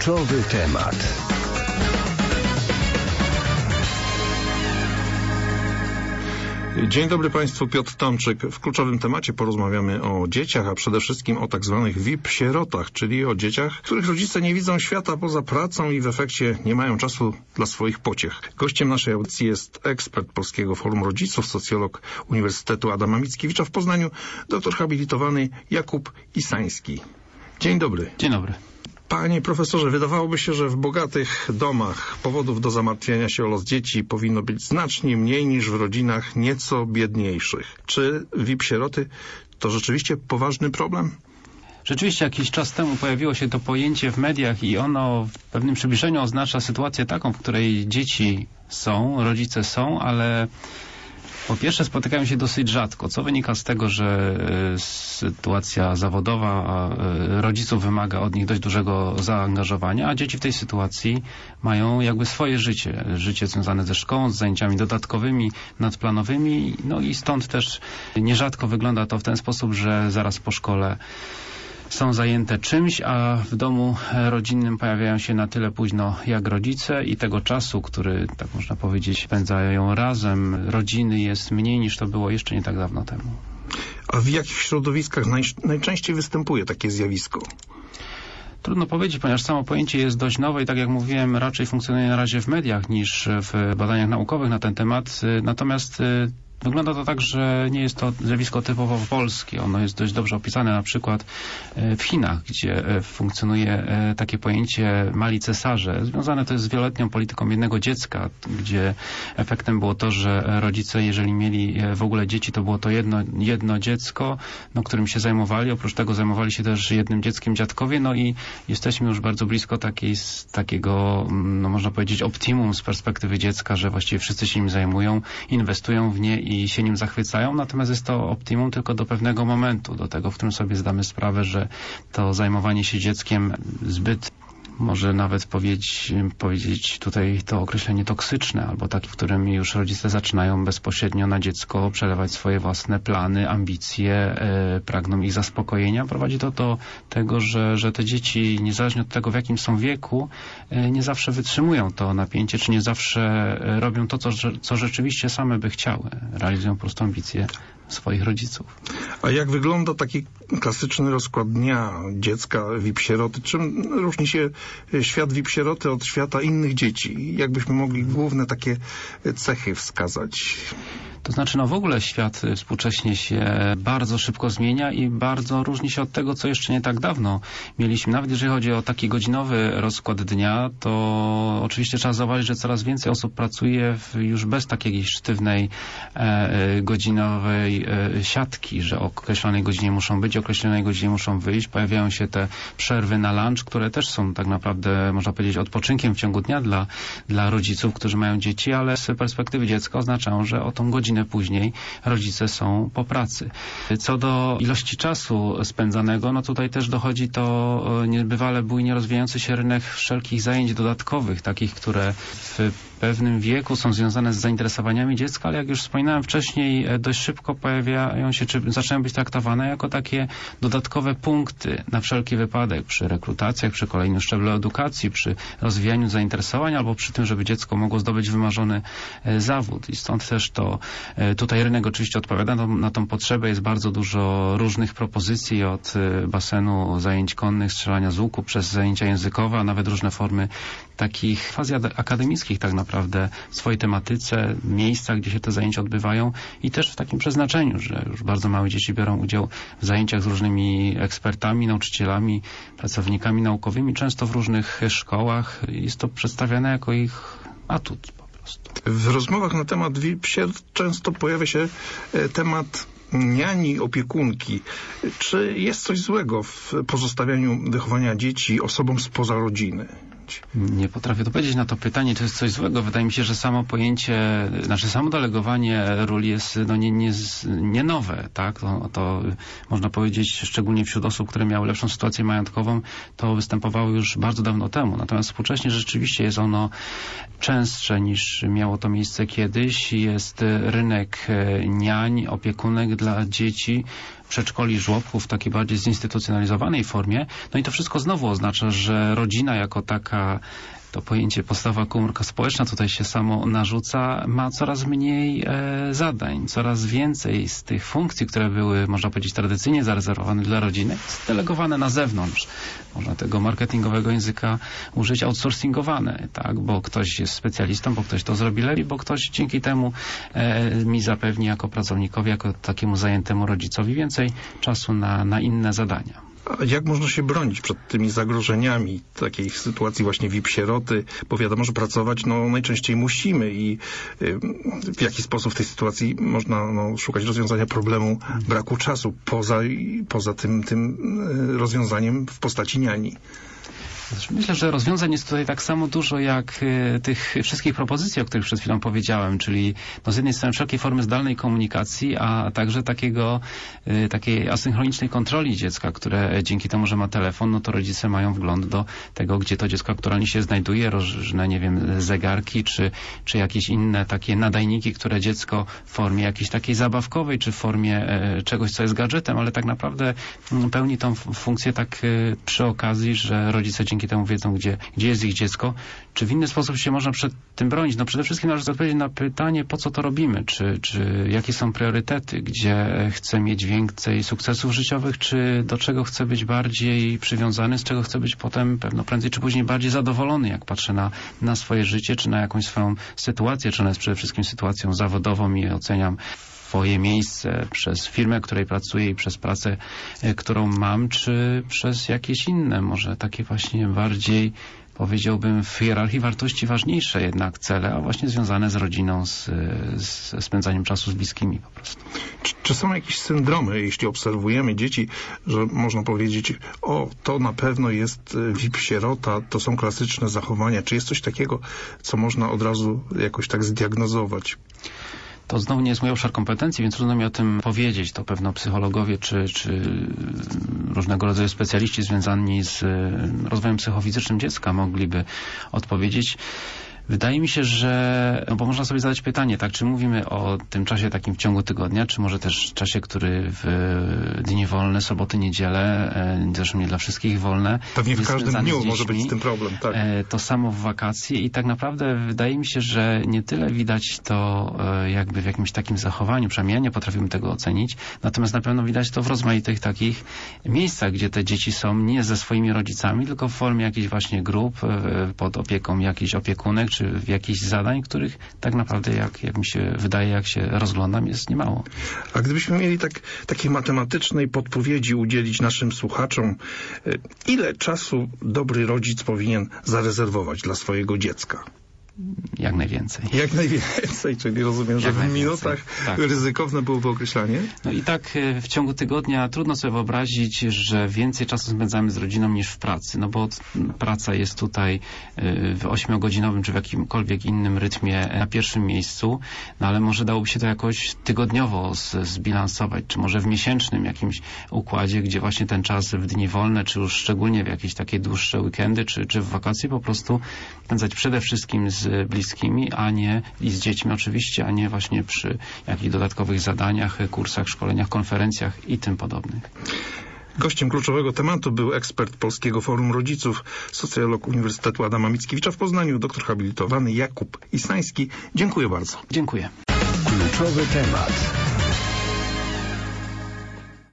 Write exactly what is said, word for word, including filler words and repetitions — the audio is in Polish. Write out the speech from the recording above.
Kluczowy temat. Dzień dobry Państwu, Piotr Tomczyk. W kluczowym temacie porozmawiamy o dzieciach, a przede wszystkim o tak zwanych V I P-sierotach, czyli o dzieciach, których rodzice nie widzą świata poza pracą i w efekcie nie mają czasu dla swoich pociech. Gościem naszej audycji jest ekspert Polskiego Forum Rodziców, socjolog Uniwersytetu Adama Mickiewicza w Poznaniu, doktor habilitowany Jakub Isański. Dzień dobry. Dzień dobry. Panie profesorze, wydawałoby się, że w bogatych domach powodów do zamartwiania się o los dzieci powinno być znacznie mniej niż w rodzinach nieco biedniejszych. Czy V I P-sieroty to rzeczywiście poważny problem? Rzeczywiście jakiś czas temu pojawiło się to pojęcie w mediach i ono w pewnym przybliżeniu oznacza sytuację taką, w której dzieci są, rodzice są, ale po pierwsze spotykają się dosyć rzadko, co wynika z tego, że sytuacja zawodowa rodziców wymaga od nich dość dużego zaangażowania, a dzieci w tej sytuacji mają jakby swoje życie. Życie związane ze szkołą, z zajęciami dodatkowymi, nadplanowymi, no i stąd też nierzadko wygląda to w ten sposób, że zaraz po szkole są zajęte czymś, a w domu rodzinnym pojawiają się na tyle późno jak rodzice i tego czasu, który, tak można powiedzieć, spędzają razem rodziny, jest mniej niż to było jeszcze nie tak dawno temu. A w jakich środowiskach naj, najczęściej występuje takie zjawisko? Trudno powiedzieć, ponieważ samo pojęcie jest dość nowe i tak jak mówiłem, raczej funkcjonuje na razie w mediach niż w badaniach naukowych na ten temat. Natomiast wygląda to tak, że nie jest to zjawisko typowo polskie. Ono jest dość dobrze opisane na przykład w Chinach, gdzie funkcjonuje takie pojęcie mali cesarze. Związane to jest z wieloletnią polityką jednego dziecka, gdzie efektem było to, że rodzice, jeżeli mieli w ogóle dzieci, to było to jedno, jedno dziecko, no, którym się zajmowali. Oprócz tego zajmowali się też jednym dzieckiem dziadkowie, no i jesteśmy już bardzo blisko takiej, takiego, no, można powiedzieć, optimum z perspektywy dziecka, że właściwie wszyscy się nim zajmują, inwestują w nie i i się nim zachwycają, natomiast jest to optimum tylko do pewnego momentu, do tego, w którym sobie zdamy sprawę, że to zajmowanie się dzieckiem zbyt, może nawet powiedzieć, powiedzieć tutaj to określenie toksyczne, albo takie, w którym już rodzice zaczynają bezpośrednio na dziecko przelewać swoje własne plany, ambicje, e, pragną ich zaspokojenia. Prowadzi to do tego, że, że te dzieci, niezależnie od tego, w jakim są wieku, e, nie zawsze wytrzymują to napięcie, czy nie zawsze robią to, co, co rzeczywiście same by chciały. Realizują po prostu ambicje swoich rodziców. A jak wygląda taki klasyczny rozkład dnia dziecka V I P-sieroty? Czym różni się świat V I P-sieroty od świata innych dzieci? Jakbyśmy mogli główne takie cechy wskazać? To znaczy, no w ogóle świat współcześnie się bardzo szybko zmienia i bardzo różni się od tego, co jeszcze nie tak dawno mieliśmy. Nawet jeżeli chodzi o taki godzinowy rozkład dnia, to oczywiście trzeba zauważyć, że coraz więcej osób pracuje w, już bez takiej sztywnej e, godzinowej e, siatki, że o określonej godzinie muszą być, o określonej godzinie muszą wyjść. Pojawiają się te przerwy na lunch, które też są tak naprawdę, można powiedzieć, odpoczynkiem w ciągu dnia dla, dla rodziców, którzy mają dzieci, ale z perspektywy dziecka oznaczają, że o tą godzinę później rodzice są po pracy. Co do ilości czasu spędzanego, no tutaj też dochodzi to niebywale bujnie rozwijający się rynek wszelkich zajęć dodatkowych, takich, które w pewnym wieku są związane z zainteresowaniami dziecka, ale jak już wspominałem wcześniej, dość szybko pojawiają się, czy zaczynają być traktowane jako takie dodatkowe punkty na wszelki wypadek przy rekrutacjach, przy kolejnym szczeblu edukacji, przy rozwijaniu zainteresowań albo przy tym, żeby dziecko mogło zdobyć wymarzony zawód. I stąd też to tutaj rynek oczywiście odpowiada na, na tą potrzebę. Jest bardzo dużo różnych propozycji od basenu zajęć konnych, strzelania z łuku, przez zajęcia językowe, a nawet różne formy takich quasi akademickich tak naprawdę w swojej tematyce, miejscach, gdzie się te zajęcia odbywają i też w takim przeznaczeniu, że już bardzo małe dzieci biorą udział w zajęciach z różnymi ekspertami, nauczycielami, pracownikami naukowymi, często w różnych szkołach. Jest to przedstawiane jako ich atut. W rozmowach na temat V I P często pojawia się temat niani, opiekunki. Czy jest coś złego w pozostawianiu wychowania dzieci osobom spoza rodziny? rozwinąć? Nie potrafię odpowiedzieć na to pytanie, to jest coś złego. Wydaje mi się, że samo pojęcie, znaczy samo delegowanie ról jest no, nie, nie, nie nowe, tak? To, to można powiedzieć, szczególnie wśród osób, które miały lepszą sytuację majątkową, to występowało już bardzo dawno temu. Natomiast współcześnie rzeczywiście jest ono częstsze niż miało to miejsce kiedyś. Jest rynek niań, opiekunek dla dzieci, przedszkoli, żłobków w takiej bardziej zinstytucjonalizowanej formie. No i to wszystko znowu oznacza, że rodzina jako taka, to pojęcie podstawowa komórka społeczna tutaj się samo narzuca, ma coraz mniej e, zadań, coraz więcej z tych funkcji, które były, można powiedzieć, tradycyjnie zarezerwowane dla rodziny, jest delegowane na zewnątrz. Można tego marketingowego języka użyć, outsourcingowane, tak, bo ktoś jest specjalistą, bo ktoś to zrobi lepiej, bo ktoś dzięki temu e, mi zapewni jako pracownikowi, jako takiemu zajętemu rodzicowi więcej czasu na, na inne zadania. A jak można się bronić przed tymi zagrożeniami takiej sytuacji właśnie V I P-sieroty? Bo wiadomo, że pracować no, najczęściej musimy i y, w jaki sposób w tej sytuacji można no, szukać rozwiązania problemu braku czasu poza, poza tym, tym rozwiązaniem w postaci niani. Myślę, że rozwiązań jest tutaj tak samo dużo jak y, tych wszystkich propozycji, o których przed chwilą powiedziałem, czyli no, z jednej strony wszelkie formy zdalnej komunikacji, a także takiego, y, takiej asynchronicznej kontroli dziecka, które dzięki temu, że ma telefon, no to rodzice mają wgląd do tego, gdzie to dziecko aktualnie się znajduje, różne, nie wiem, zegarki, czy, czy jakieś inne takie nadajniki, które dziecko w formie jakiejś takiej zabawkowej, czy w formie y, czegoś, co jest gadżetem, ale tak naprawdę y, pełni tą funkcję tak y, przy okazji, że rodzice dzięki temu wiedzą, gdzie, gdzie jest ich dziecko. Czy w inny sposób się można przed tym bronić? No przede wszystkim należy odpowiedzieć na pytanie, po co to robimy? Czy, czy jakie są priorytety? Gdzie chcę mieć więcej sukcesów życiowych? Czy do czego chcę być bardziej przywiązany? Z czego chcę być potem pewno prędzej czy później bardziej zadowolony, jak patrzę na, na swoje życie, czy na jakąś swoją sytuację, czy ona jest przede wszystkim sytuacją zawodową i oceniam swoje miejsce przez firmę, w której pracuję i przez pracę, którą mam, czy przez jakieś inne, może takie właśnie bardziej, powiedziałbym, w hierarchii wartości ważniejsze jednak cele, a właśnie związane z rodziną, z, z spędzaniem czasu z bliskimi po prostu. Czy, czy są jakieś syndromy, jeśli obserwujemy dzieci, że można powiedzieć, o, to na pewno jest V I P-sierota, to są klasyczne zachowania. Czy jest coś takiego, co można od razu jakoś tak zdiagnozować? To znowu nie jest mój obszar kompetencji, więc trudno mi o tym powiedzieć. To pewno psychologowie czy, czy różnego rodzaju specjaliści związani z rozwojem psychofizycznym dziecka mogliby odpowiedzieć. Wydaje mi się, że, no bo można sobie zadać pytanie, tak, czy mówimy o tym czasie takim w ciągu tygodnia, czy może też czasie, który w dni wolne, soboty, niedziele, zresztą nie dla wszystkich wolne. Pewnie w każdym dniu może być z tym problem, tak. To samo w wakacje i tak naprawdę wydaje mi się, że nie tyle widać to jakby w jakimś takim zachowaniu, przynajmniej ja nie potrafimy tego ocenić, natomiast na pewno widać to w rozmaitych takich miejscach, gdzie te dzieci są nie ze swoimi rodzicami, tylko w formie jakichś właśnie grup, pod opieką jakichś opiekunek, czy w jakichś zadań, których tak naprawdę, jak, jak mi się wydaje, jak się rozglądam, jest niemało. A gdybyśmy mieli tak, takiej matematycznej podpowiedzi udzielić naszym słuchaczom, ile czasu dobry rodzic powinien zarezerwować dla swojego dziecka? Jak najwięcej. Jak najwięcej, czyli rozumiem, że Jak w minutach tak. Ryzykowne byłoby określanie? No i tak w ciągu tygodnia trudno sobie wyobrazić, że więcej czasu spędzamy z rodziną niż w pracy, no bo praca jest tutaj w ośmiogodzinowym czy w jakimkolwiek innym rytmie na pierwszym miejscu, no ale może dałoby się to jakoś tygodniowo zbilansować, czy może w miesięcznym jakimś układzie, gdzie właśnie ten czas w dni wolne, czy już szczególnie w jakieś takie dłuższe weekendy, czy, czy w wakacje po prostu spędzać przede wszystkim z z bliskimi, a nie i z dziećmi oczywiście, a nie właśnie przy jakichś dodatkowych zadaniach, kursach, szkoleniach, konferencjach i tym podobnych. Gościem kluczowego tematu był ekspert Polskiego Forum Rodziców, socjolog Uniwersytetu Adama Mickiewicza w Poznaniu, doktor habilitowany Jakub Isański. Dziękuję bardzo. Dziękuję. Kluczowy temat.